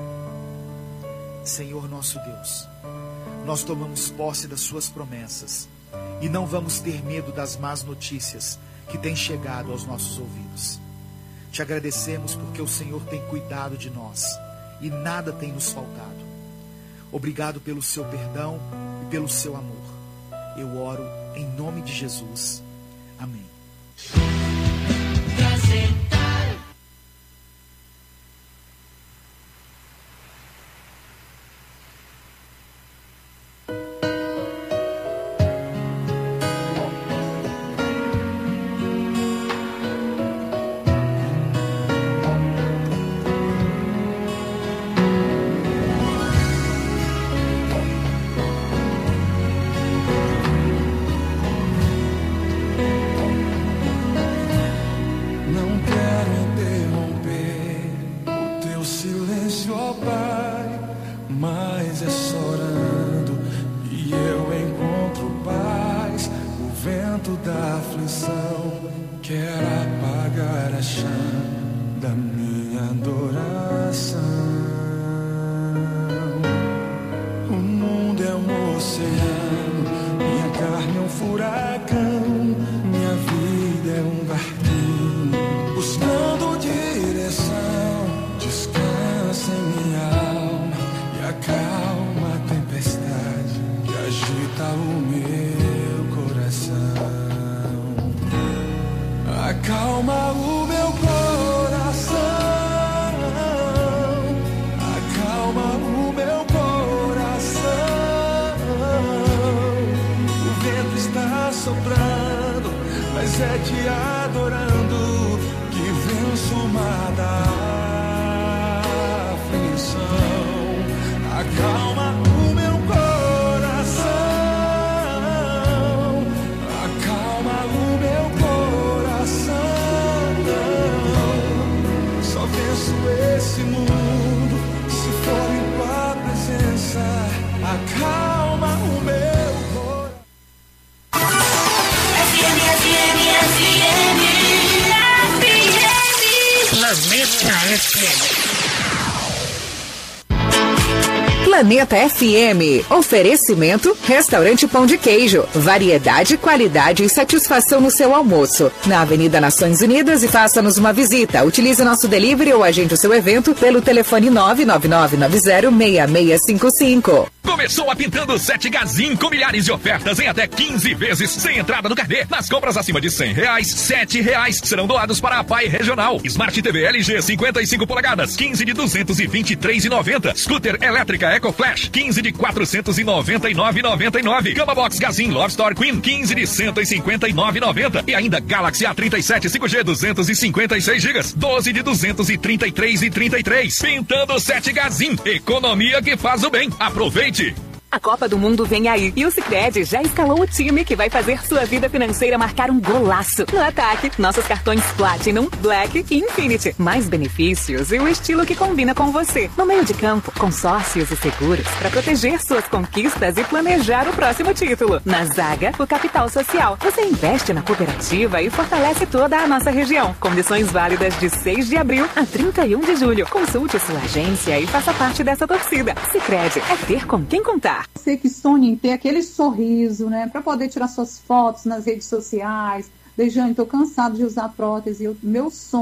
Senhor nosso Deus, nós tomamos posse das suas promessas e não vamos ter medo das más notícias que têm chegado aos nossos ouvidos. Te agradecemos porque o Senhor tem cuidado de nós e nada tem nos faltado. Obrigado pelo seu perdão e pelo seu amor. Eu oro em nome de Jesus. Amém. Planeta F M. Oferecimento Restaurante Pão de Queijo. Variedade, qualidade e satisfação no seu almoço. Na Avenida Nações Unidas e faça-nos uma visita. Utilize nosso delivery ou agende o seu evento pelo telefone nove nove nove nove zero seis seis cinco cinco. Começou a Pintando Sete Gazin com milhares de ofertas em até quinze vezes sem entrada no carnê. Nas compras acima de cem reais, sete reais serão doados para a P A I Regional. Smart T V L G cinquenta e cinco polegadas, quinze de duzentos e vinte e três reais e noventa centavos. Scooter elétrica Eco Flash, quinze de quatrocentos e noventa e nove reais e noventa e nove centavos. Cama Box Gazin Love Store Queen, quinze de cento e cinquenta e nove reais e noventa centavos. E ainda Galaxy A trinta e sete cinco G duzentos e cinquenta e seis gigas, doze de duzentos e trinta e três reais e trinta e três centavos. Pintando Sete Gazin, economia que faz o bem. Aproveite! A Copa do Mundo vem aí e o Sicredi já escalou o time que vai fazer sua vida financeira marcar um golaço. No ataque, nossos cartões Platinum, Black e Infinity. Mais benefícios e o estilo que combina com você. No meio de campo, consórcios e seguros para proteger suas conquistas e planejar o próximo título. Na zaga, o capital social. Você investe na cooperativa e fortalece toda a nossa região. Condições válidas de seis de abril a trinta e um de julho. Consulte sua agência e faça parte dessa torcida. Sicredi é ter com quem contar. Você que sonha em ter aquele sorriso, né, para poder tirar suas fotos nas redes sociais. Dejane, estou cansado de usar prótese. O meu sonho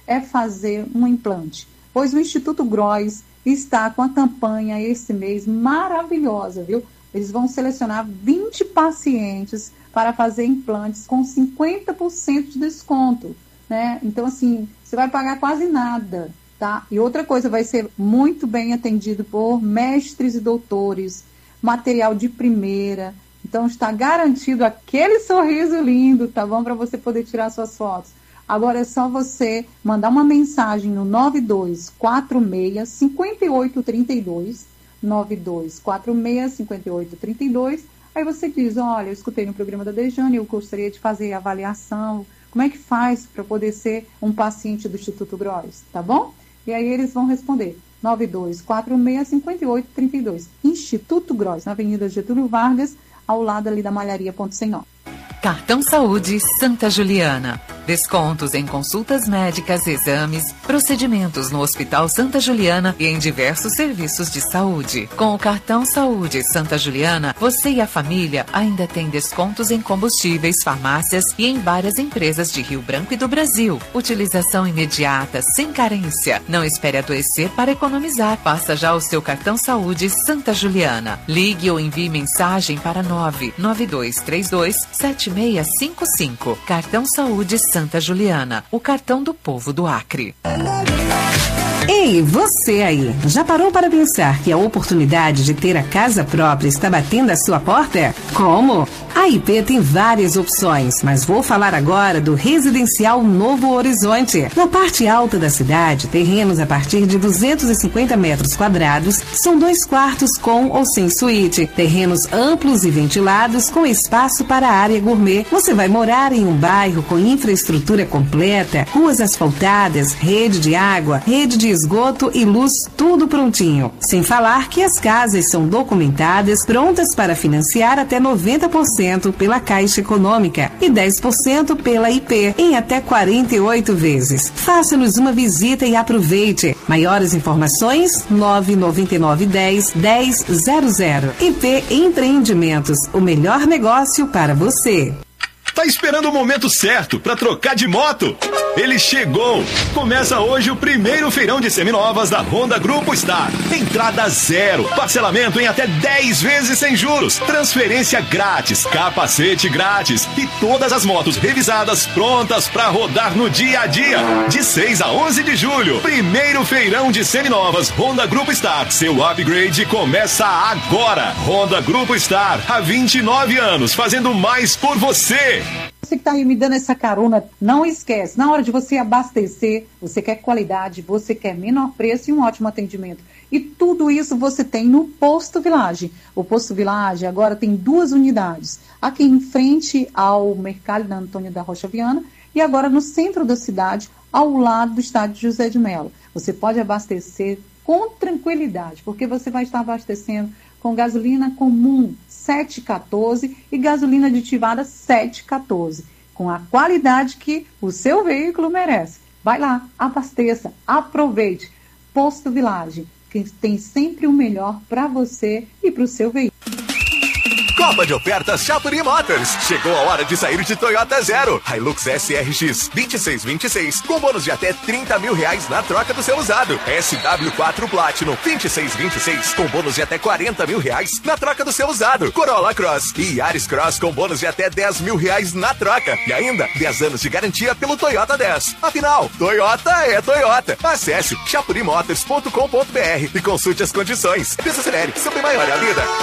é fazer um implante. Pois o Instituto Gross está com a campanha esse mês maravilhosa, viu? Eles vão selecionar vinte pacientes para fazer implantes com cinquenta por cento de desconto, né? Então, assim, você vai pagar quase nada, tá? E outra coisa, vai ser muito bem atendido por mestres e doutores, material de primeira. Então, está garantido aquele sorriso lindo, tá bom? Para você poder tirar suas fotos. Agora é só você mandar uma mensagem no nove dois quatro seis, cinco oito três dois, nove dois quatro seis, cinco oito três dois. Aí você diz, olha, eu escutei no programa da Dejane, eu gostaria de fazer a avaliação. Como é que faz para poder ser um paciente do Instituto Gross, tá bom? E aí eles vão responder, nove dois quatro seis, cinco oito três dois. Instituto Gross, na Avenida Getúlio Vargas, ao lado ali da Malharia Ponto Sem Nó. Cartão Saúde Santa Juliana. Descontos em consultas médicas, exames, procedimentos no Hospital Santa Juliana e em diversos serviços de saúde. Com o Cartão Saúde Santa Juliana, você e a família ainda têm descontos em combustíveis, farmácias e em várias empresas de Rio Branco e do Brasil. Utilização imediata, sem carência. Não espere adoecer para economizar. Faça já o seu Cartão Saúde Santa Juliana. Ligue ou envie mensagem para nove nove dois três dois, sete seis cinco cinco. Cartão Saúde Santa Juliana, o cartão do povo do Acre. Ei, você aí, já parou para pensar que a oportunidade de ter a casa própria está batendo à sua porta? Como? A I P tem várias opções, mas vou falar agora do Residencial Novo Horizonte. Na parte alta da cidade, terrenos a partir de duzentos e cinquenta metros quadrados, são dois quartos com ou sem suíte, terrenos amplos e ventilados com espaço para a área gourmet. Você vai morar em um bairro com infraestrutura completa, ruas asfaltadas, rede de água, rede de esgoto e luz, tudo prontinho. Sem falar que as casas são documentadas, prontas para financiar até noventa por cento pela Caixa Econômica e dez por cento pela I P, em até quarenta e oito vezes. Faça-nos uma visita e aproveite. Maiores informações, nove nove nove um zero, dez zero zero. I P Empreendimentos, o melhor negócio para você. Tá esperando o momento certo para trocar de moto? Ele chegou! Começa hoje o primeiro feirão de seminovas da Honda Grupo Star. Entrada zero, parcelamento em até dez vezes sem juros, transferência grátis, capacete grátis e todas as motos revisadas prontas para rodar no dia a dia. De seis a onze de julho, primeiro feirão de seminovas Honda Grupo Star. Seu upgrade começa agora. Honda Grupo Star, há vinte e nove anos, fazendo mais por você. Você que está aí me dando essa carona, não esquece, na hora de você abastecer, você quer qualidade, você quer menor preço e um ótimo atendimento. E tudo isso você tem no Posto Village. O Posto Village agora tem duas unidades, aqui em frente ao Mercado da Antônio da Rocha Viana e agora no centro da cidade, ao lado do estádio José de Mello. Você pode abastecer com tranquilidade, porque você vai estar abastecendo com gasolina comum sete quatorze e gasolina aditivada sete quatorze, com a qualidade que o seu veículo merece. Vai lá, abasteça, aproveite. Posto Village, que tem sempre o melhor para você e para o seu veículo. Copa de ofertas Chapuri Motors. Chegou a hora de sair de Toyota Zero. Hilux S R X vinte e seis vinte e seis com bônus de até trinta mil reais na troca do seu usado. S W quatro Platinum vinte e seis vinte e seis com bônus de até quarenta mil reais na troca do seu usado. Corolla Cross e Yaris Cross com bônus de até dez mil reais na troca. E ainda dez anos de garantia pelo Toyota dez. Afinal, Toyota é Toyota. Acesse chapuri motors ponto com ponto b r e consulte as condições. Desacelere, seu bem maior é a vida.